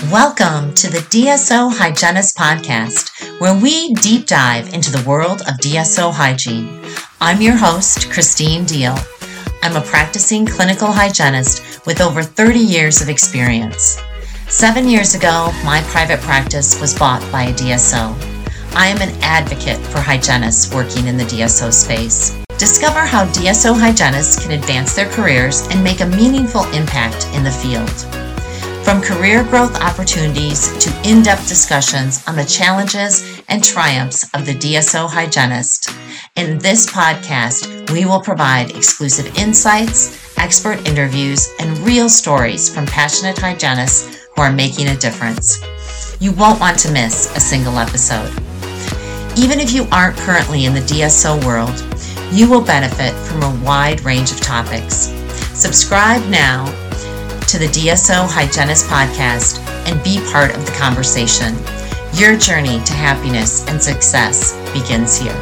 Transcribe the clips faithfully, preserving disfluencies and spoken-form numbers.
Welcome to the D S O Hygienist Podcast, where we deep dive into the world of D S O hygiene. I'm your host, Christine Deal. I'm a practicing clinical hygienist with over thirty years of experience. Seven years ago, my private practice was bought by a D S O. I am an advocate for hygienists working in the D S O space. Discover how D S O hygienists can advance their careers and make a meaningful impact in the field. From career growth opportunities to in-depth discussions on the challenges and triumphs of the D S O hygienist, in this podcast, we will provide exclusive insights, expert interviews, and real stories from passionate hygienists who are making a difference. You won't want to miss a single episode. Even if you aren't currently in the D S O world, you will benefit from a wide range of topics. Subscribe now to the D S O Hygienist Podcast and be part of the conversation. Your journey to happiness and success begins here.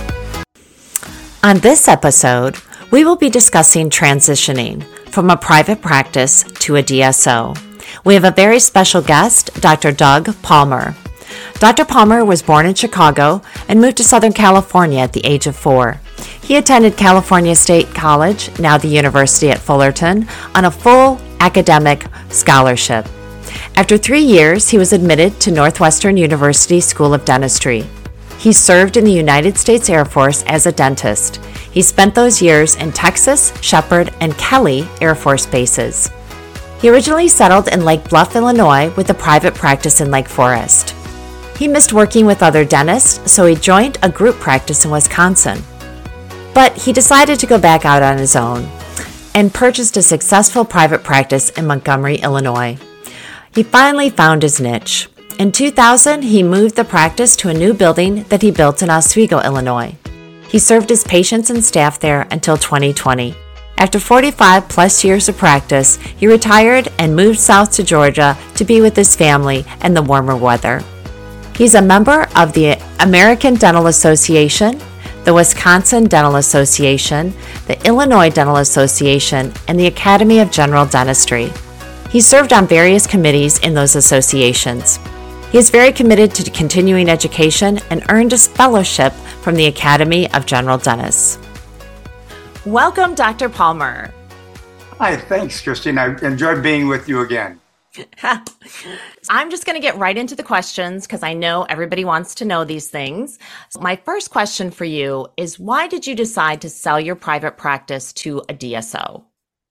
On this episode, we will be discussing transitioning from a private practice to a D S O. We have a very special guest, Doctor Doug Palmer. Doctor Palmer was born in Chicago and moved to Southern California at the age of four. He attended California State College, now the University at Fullerton, on a full academic scholarship. After three years, he was admitted to Northwestern University School of Dentistry. He served in the United States Air Force as a dentist. He spent those years in Texas, Shepherd, and Kelly Air Force bases. He originally settled in Lake Bluff, Illinois, with a private practice in Lake Forest. He missed working with other dentists, so he joined a group practice in Wisconsin. But he decided to go back out on his own and purchased a successful private practice in Montgomery, Illinois. He finally found his niche. In two thousand, he moved the practice to a new building that he built in Oswego, Illinois. He served his patients and staff there until twenty twenty. After forty-five plus years of practice, he retired and moved south to Georgia to be with his family and the warmer weather. He's a member of the American Dental Association, the Wisconsin Dental Association, the Illinois Dental Association, and the Academy of General Dentistry. He served on various committees in those associations. He is very committed to continuing education and earned a fellowship from the Academy of General Dentists. Welcome, Doctor Palmer. Hi, thanks, Christine. I enjoyed being with you again. I'm just going to get right into the questions because I know everybody wants to know these things. My first question for you is, why did you decide to sell your private practice to a D S O?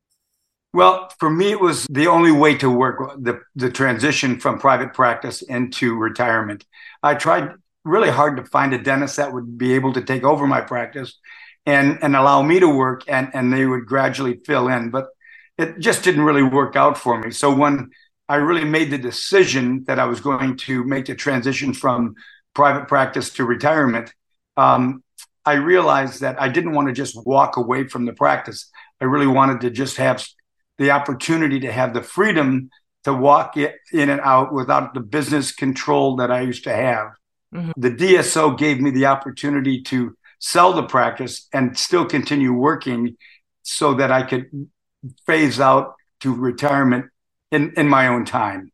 Well, for me, it was the only way to work the, the transition from private practice into retirement. I tried really hard to find a dentist that would be able to take over my practice and, and allow me to work, and, and they would gradually fill in. But it just didn't really work out for me. So when I really made the decision that I was going to make the transition from private practice to retirement, um, I realized that I didn't want to just walk away from the practice. I really wanted to just have the opportunity to have the freedom to walk in and out without the business control that I used to have. Mm-hmm. The D S O gave me the opportunity to sell the practice and still continue working so that I could phase out to retirement in, in my own time.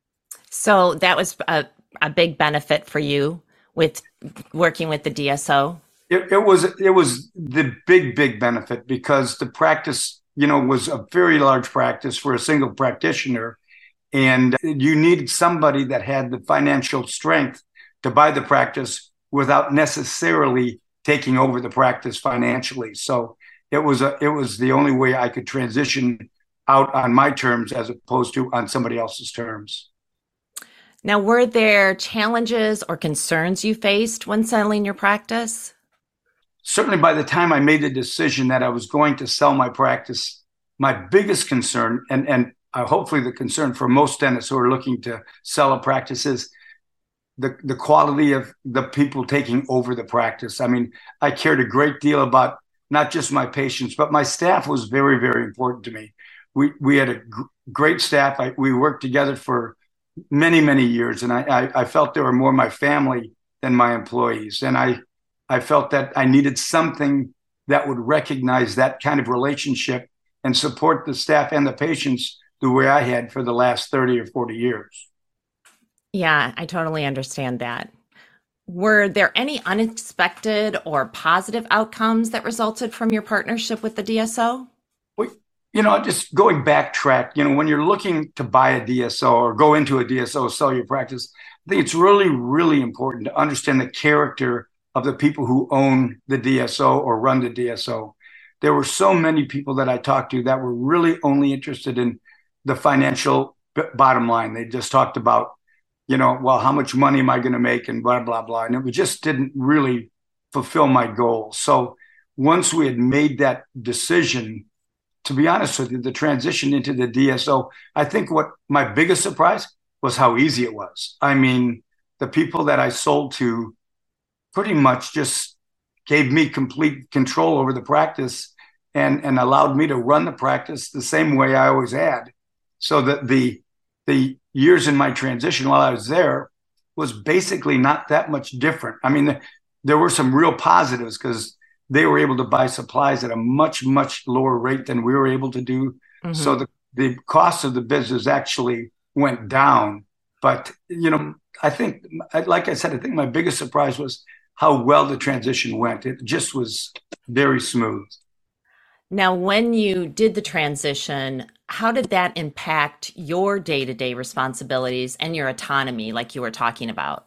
So that was a, a big benefit for you with working with the D S O? It, it was it was the big, big benefit because the practice, you know, was a very large practice for a single practitioner. And you needed somebody that had the financial strength to buy the practice without necessarily taking over the practice financially. So it was a, it was the only way I could transition out on my terms as opposed to on somebody else's terms. Now, were there challenges or concerns you faced when selling your practice? Certainly by the time I made the decision that I was going to sell my practice, my biggest concern, and, and uh, hopefully the concern for most dentists who are looking to sell a practice, is the, the quality of the people taking over the practice. I mean, I cared a great deal about not just my patients, but my staff was very, very important to me. We we had a g- great staff. I, we worked together for many, many years, and I, I, I felt they were more my family than my employees. And I, I felt that I needed something that would recognize that kind of relationship and support the staff and the patients the way I had for the last thirty or forty years. Yeah, I totally understand that. Were there any unexpected or positive outcomes that resulted from your partnership with the D S O? Well, you know, just going backtrack, you know, when you're looking to buy a D S O or go into a D S O, sell your practice, I think it's really, really important to understand the character of the people who own the D S O or run the D S O. There were so many people that I talked to that were really only interested in the financial b- bottom line. They just talked about, you know, well, how much money am I going to make and blah, blah, blah. And it just didn't really fulfill my goals. So once we had made that decision, to be honest with you, the transition into the D S O, I think what my biggest surprise was how easy it was. I mean, the people that I sold to pretty much just gave me complete control over the practice and, and allowed me to run the practice the same way I always had. So that the the years in my transition while I was there was basically not that much different. I mean, there were some real positives because they were able to buy supplies at a much, much lower rate than we were able to do. Mm-hmm. So the, the cost of the business actually went down. But, you know, I think, like I said, I think my biggest surprise was how well the transition went. It just was very smooth. Now, when you did the transition, how did that impact your day-to-day responsibilities and your autonomy, like you were talking about?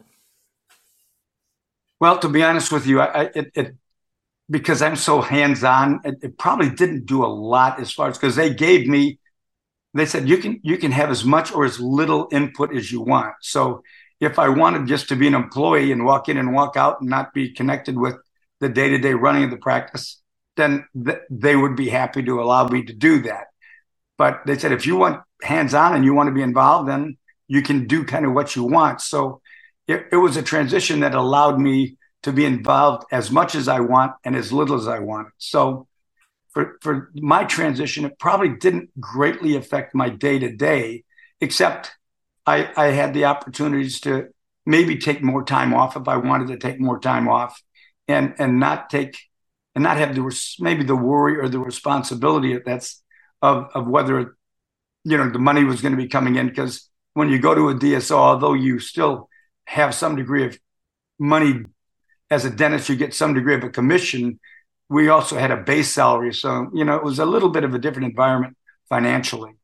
Well, to be honest with you, I, it, it because I'm so hands-on, it, it probably didn't do a lot as far as because they gave me, they said you can you can have as much or as little input as you want. So if I wanted just to be an employee and walk in and walk out and not be connected with the day-to-day running of the practice, then th- they would be happy to allow me to do that. But they said, if you want hands-on and you want to be involved, then you can do kind of what you want. So it, it was a transition that allowed me to be involved as much as I want and as little as I want. So for, for my transition, it probably didn't greatly affect my day-to-day, except I, I had the opportunities to maybe take more time off if I wanted to take more time off and, and not take and not have the maybe the worry or the responsibility that's of, of whether, you know, the money was going to be coming in. Because when you go to a D S O, although you still have some degree of money as a dentist, you get some degree of a commission. We also had a base salary. So, you know, it was a little bit of a different environment financially.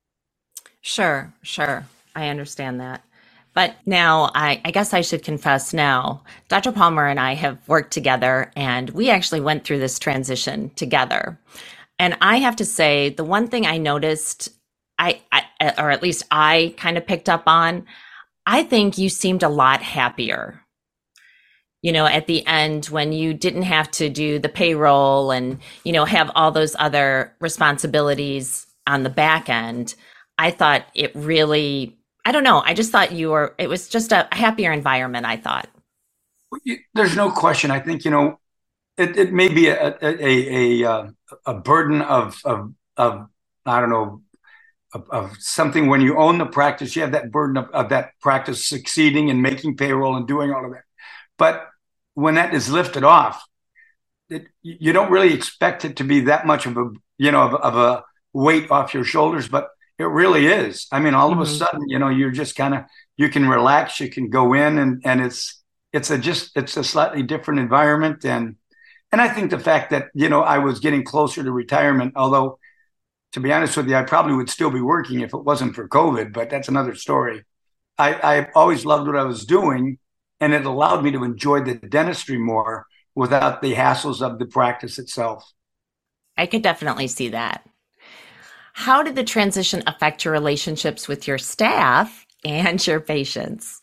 Sure, sure. I understand that. But now I, I guess I should confess now, Doctor Palmer and I have worked together and we actually went through this transition together. And I have to say, the one thing I noticed, I, I or at least I kind of picked up on, I think you seemed a lot happier. You know, at the end when you didn't have to do the payroll and, you know, have all those other responsibilities on the back end, I thought it really, I don't know, I just thought you were, it was just a happier environment, I thought. There's no question. I think, you know, it, it may be a, a, a, a burden of, of, of, I don't know, of, of something when you own the practice, you have that burden of, of that practice succeeding and making payroll and doing all of that. But when that is lifted off, it, you don't really expect it to be that much of a, you know, of, of a weight off your shoulders, but it really is. I mean, all mm-hmm. of a sudden, you know, you're just kind of, you can relax, you can go in and, and it's, it's a just, it's a slightly different environment. And, and I think the fact that, you know, I was getting closer to retirement, although to be honest with you, I probably would still be working if it wasn't for COVID, but that's another story. I, I always loved what I was doing, and it allowed me to enjoy the dentistry more without the hassles of the practice itself. I could definitely see that. How did the transition affect your relationships with your staff and your patients?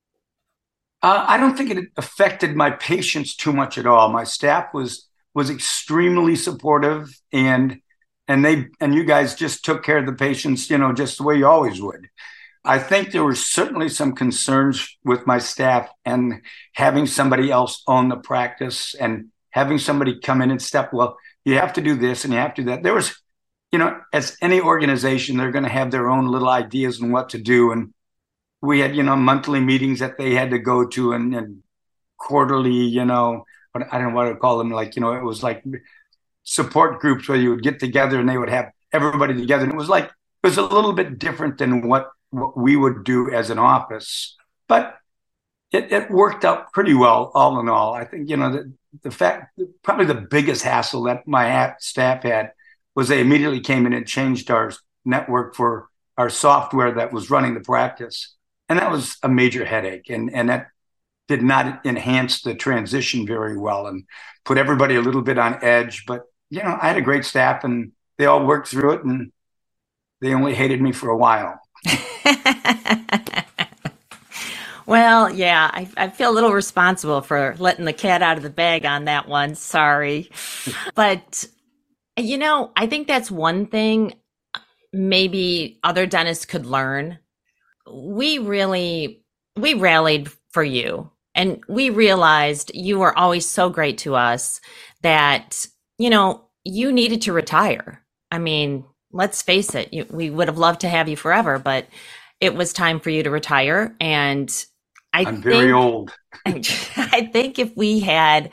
Uh, I don't think it affected my patients too much at all. My staff was was extremely supportive, and and they and you guys just took care of the patients, you know, just the way you always would. I think there were certainly some concerns with my staff and having somebody else own the practice and having somebody come in and step, well, you have to do this and you have to do that. There was, you know, as any organization, they're going to have their own little ideas on what to do. And we had, you know, monthly meetings that they had to go to and, and quarterly, you know, I don't know what to call them. Like, you know, it was like support groups where you would get together and they would have everybody together. And it was like, it was a little bit different than what, what we would do as an office. but it, it worked out pretty well, all in all. I think, you know, the, the fact, probably the biggest hassle that my staff had was they immediately came in and changed our network for our software that was running the practice. And that was a major headache. And, and that did not enhance the transition very well and put everybody a little bit on edge. But, you know, I had a great staff and they all worked through it, and they only hated me for a while. Well, yeah, I, I feel a little responsible for letting the cat out of the bag on that one. Sorry. But, you know, I think that's one thing maybe other dentists could learn. We really, we rallied for you, and we realized you were always so great to us that, you know, you needed to retire. I mean, let's face it, you, we would have loved to have you forever, but it was time for you to retire. And I I'm think, very old. I think if we had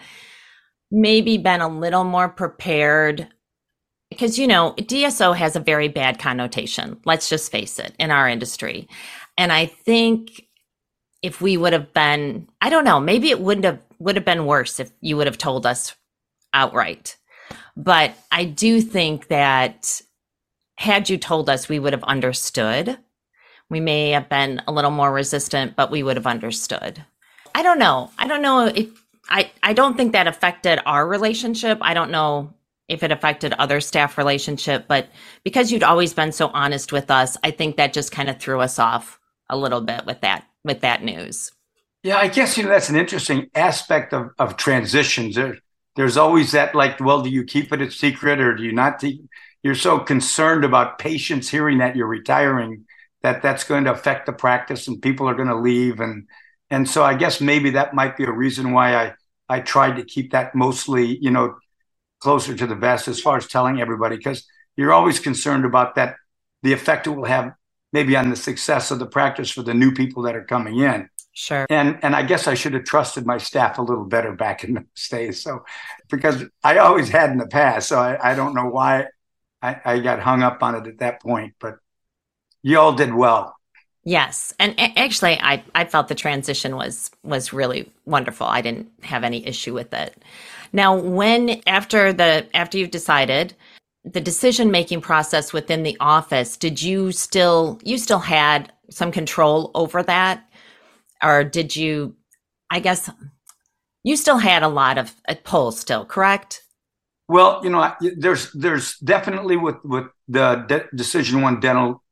maybe been a little more prepared, because, you know, D S O has a very bad connotation, let's just face it, in our industry. And I think if we would have been, I don't know, maybe it wouldn't have would have been worse if you would have told us outright. But I do think that had you told us, we would have understood. We may have been a little more resistant, but we would have understood. I don't know. I don't know if I, I don't think that affected our relationship. I don't know if it affected other staff relationship, but because you'd always been so honest with us, I think that just kind of threw us off a little bit with that, with that news. Yeah, I guess, you know, that's an interesting aspect of, of transitions. There, there's always that, like, well, do you keep it a secret or do you not? Te- you're so concerned about patients hearing that you're retiring that that's going to affect the practice and people are going to leave. And, and so I guess maybe that might be a reason why I, I tried to keep that mostly, you know, closer to the vest as far as telling everybody, because you're always concerned about that, the effect it will have maybe on the success of the practice for the new people that are coming in. Sure. And, and I guess I should have trusted my staff a little better back in those days. So, because I always had in the past, so I, I don't know why I, I got hung up on it at that point, but you all did well. Yes. And actually, I, I felt the transition was was really wonderful. I didn't have any issue with it. Now, when after the after you've decided the decision-making process within the office, did you still you still had some control over that? Or did you, I guess, you still had a lot of a pull still, correct? Well, you know, there's there's definitely with, with the De- Decision One dental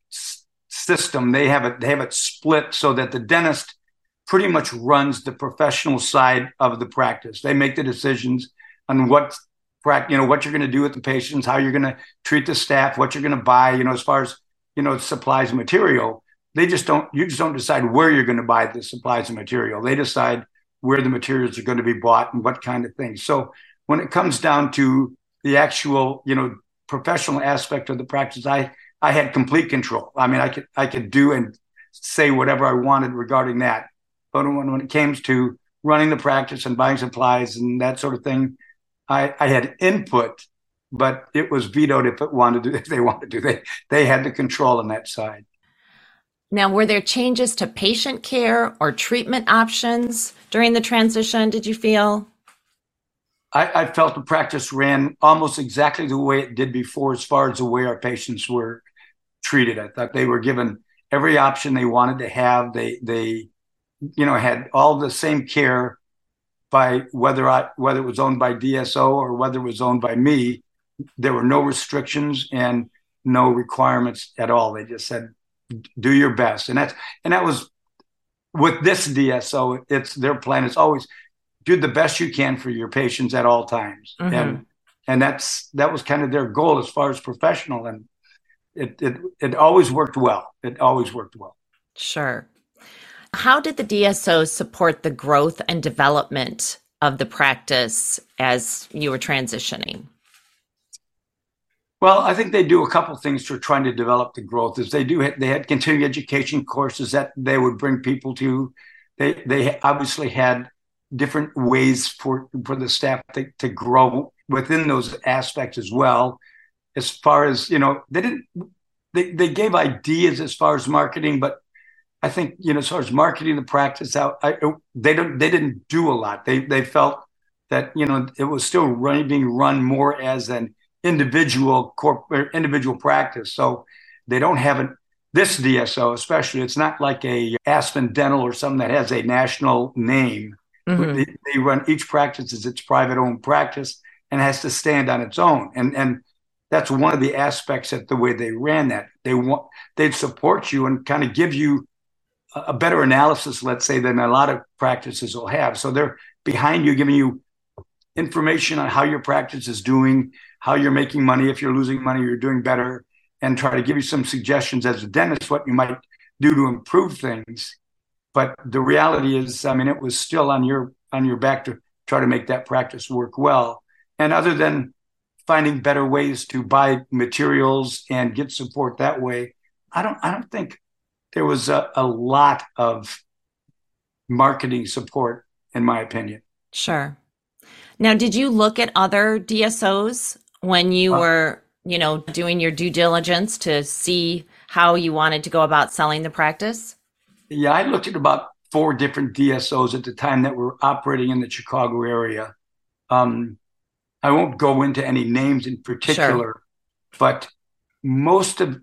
system, they have it they have it split so that the dentist pretty much runs the professional side of the practice. They make the decisions on what you know what you're going to do with the patients, how you're going to treat the staff, what you're going to buy, you know, as far as, you know, supplies and material. They just don't you just don't decide where you're going to buy the supplies and material. They decide where the materials are going to be bought and what kind of things. So when it comes down to the actual, you know, professional aspect of the practice, I I had complete control. I mean, I could I could do and say whatever I wanted regarding that. But when, when it came to running the practice and buying supplies and that sort of thing, I, I had input, but it was vetoed if it wanted to, if they wanted to. They they had the control on that side. Now, were there changes to patient care or treatment options during the transition, did you feel? I, I felt the practice ran almost exactly the way it did before as far as the way our patients were treated. I thought they were given every option they wanted to have. They, they you know, had all the same care by whether I, whether it was owned by D S O or whether it was owned by me. There were no restrictions and no requirements at all. They just said, do your best. And that's, and that was with this D S O, it's their plan is always do the best you can for your patients at all times. Mm-hmm. And, and that's, that was kind of their goal as far as professional. And it, it, it always worked well. It always worked well. Sure. How did the D S O support the growth and development of the practice as you were transitioning? Well, I think they do a couple of things for trying to develop the growth. Is they do they had continuing education courses that they would bring people to. They they obviously had different ways for for the staff to, to grow within those aspects as well. As far as, you know, they didn't they, they gave ideas as far as marketing, but I think, you know, as far as marketing the practice out, I, they don't, they didn't do a lot. They, they felt that, you know, it was still running, being run more as an individual corporate, individual practice. So they don't have an, this D S O, especially, it's not like a Aspen Dental or something that has a national name. Mm-hmm. They, they run each practice as its private owned practice and has to stand on its own. And, and that's one of the aspects that the way they ran that. They want, they'd support you and kind of give you a better analysis, let's say, than a lot of practices will have. So they're behind you, giving you information on how your practice is doing, how you're making money, if you're losing money, you're doing better, and try to give you some suggestions as a dentist, what you might do to improve things. But the reality is, I mean, it was still on your on your back to try to make that practice work well. And other than finding better ways to buy materials and get support that way, I don't I don't think there was a, a lot of marketing support, in my opinion. Sure. Now, did you look at other D S Os when you uh, were, you know, doing your due diligence to see how you wanted to go about selling the practice? Yeah, I looked at about four different D S Os at the time that were operating in the Chicago area. Um, I won't go into any names in particular, sure. But most of,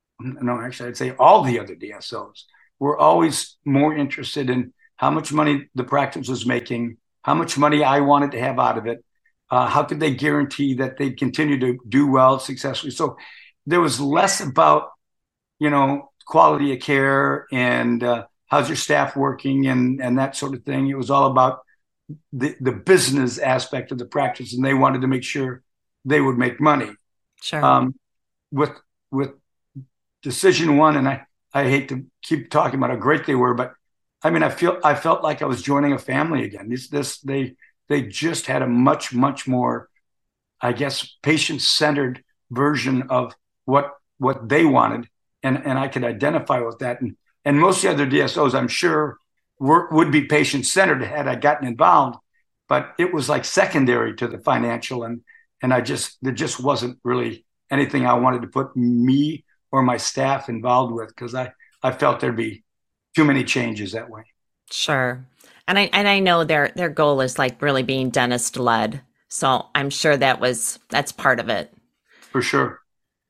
no, actually, I'd say all the other D S Os were always more interested in how much money the practice was making, how much money I wanted to have out of it, uh, how could they guarantee that they'd continue to do well successfully. So there was less about, you know, quality of care and uh, how's your staff working and, and that sort of thing. It was all about the, the business aspect of the practice, and they wanted to make sure they would make money. Sure. Um, with with Decision One, and I, I hate to keep talking about how great they were, but I mean, I feel I felt like I was joining a family again. This this they they just had a much much more, I guess, patient-centered version of what what they wanted, and and I could identify with that. And and most of the other D S Os, I'm sure, were, would be patient-centered had I gotten involved, but it was like secondary to the financial, and and I just there just wasn't really anything I wanted to put me or my staff involved with, because I I felt there'd be too many changes that way. Sure. And I and I know their their goal is like really being dentist led. So I'm sure that was that's part of it. For sure.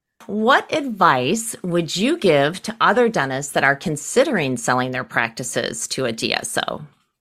What advice would you give to other dentists that are considering selling their practices to a D S O?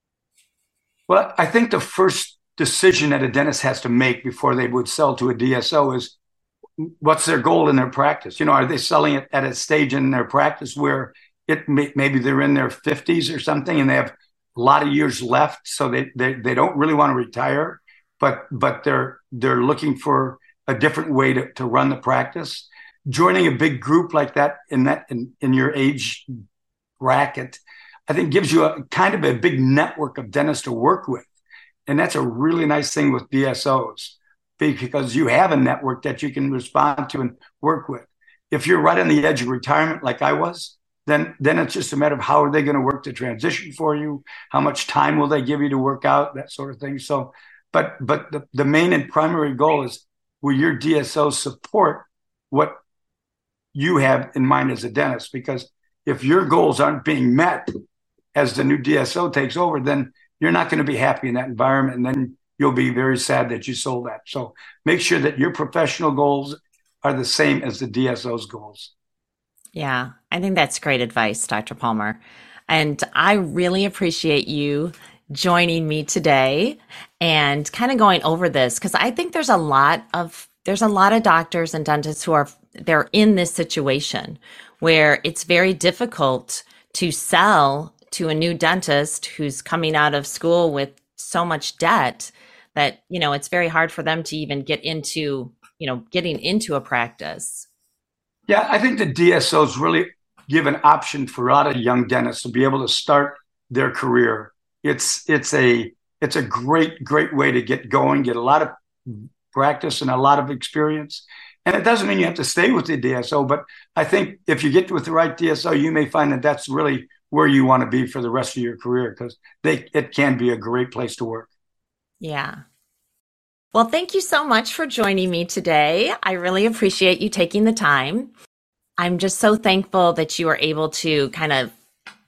Well, I think the first decision that a dentist has to make before they would sell to a D S O is, what's their goal in their practice? You know, are they selling it at a stage in their practice where it may, maybe they're in their fifties or something and they have a lot of years left, so they they, they don't really want to retire, but but they're they're looking for a different way to, to run the practice. Joining a big group like that in that in, in your age bracket, I think gives you a kind of a big network of dentists to work with. And that's a really nice thing with D S Os, because you have a network that you can respond to and work with. If you're right on the edge of retirement like I was, then then it's just a matter of how are they going to work the transition for you? How much time will they give you to work out? That sort of thing. So, but but the, the main and primary goal is, will your D S O support what you have in mind as a dentist? Because if your goals aren't being met as the new D S O takes over, then you're not going to be happy in that environment. And then you'll be very sad that you sold that. So make sure that your professional goals are the same as the D S O's goals. Yeah, I think that's great advice, Doctor Palmer. And I really appreciate you joining me today and kind of going over this, because I think there's a lot of there's a lot of doctors and dentists who are they're in this situation where it's very difficult to sell to a new dentist who's coming out of school with so much debt that, you know, it's very hard for them to even get into, you know, getting into a practice. Yeah, I think the D S Os really give an option for a lot of young dentists to be able to start their career. It's it's a it's a great, great way to get going, get a lot of practice and a lot of experience. And it doesn't mean you have to stay with the D S O, but I think if you get with the right D S O, you may find that that's really where you want to be for the rest of your career, because they it can be a great place to work. Yeah. Well, thank you so much for joining me today. I really appreciate you taking the time. I'm just so thankful that you were able to kind of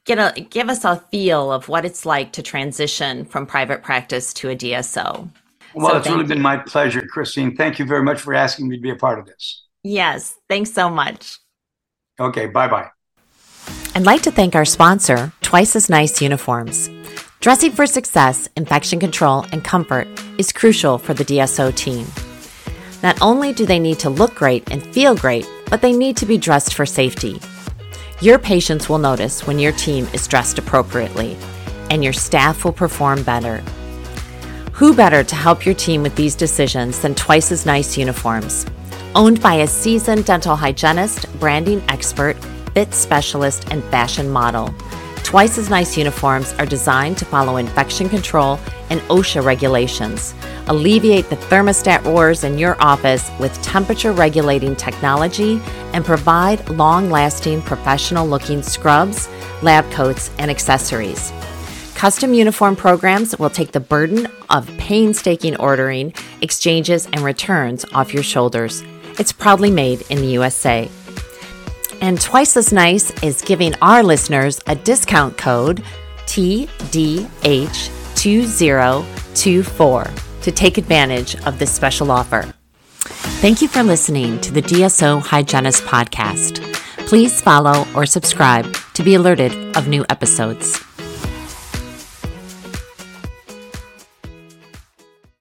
get a give us a feel of what it's like to transition from private practice to a D S O. Well, so it's really you. been my pleasure, Christine. Thank you very much for asking me to be a part of this. Yes, thanks so much. Okay, bye-bye. I'd like to thank our sponsor, Twice as Nice Uniforms. Dressing for success, infection control, and comfort is crucial for the D S O team. Not only do they need to look great and feel great, but they need to be dressed for safety. Your patients will notice when your team is dressed appropriately, and your staff will perform better. Who better to help your team with these decisions than Twice as Nice Uniforms? Owned by a seasoned dental hygienist, branding expert, fit specialist, and fashion model, Twice as Nice Uniforms are designed to follow infection control and OSHA regulations, alleviate the thermostat wars in your office with temperature-regulating technology, and provide long-lasting, professional-looking scrubs, lab coats, and accessories. Custom uniform programs will take the burden of painstaking ordering, exchanges, and returns off your shoulders. It's proudly made in the U S A. And Twice as Nice is giving our listeners a discount code T D H two zero two four to take advantage of this special offer. Thank you for listening to the D S O Hygienist Podcast. Please follow or subscribe to be alerted of new episodes.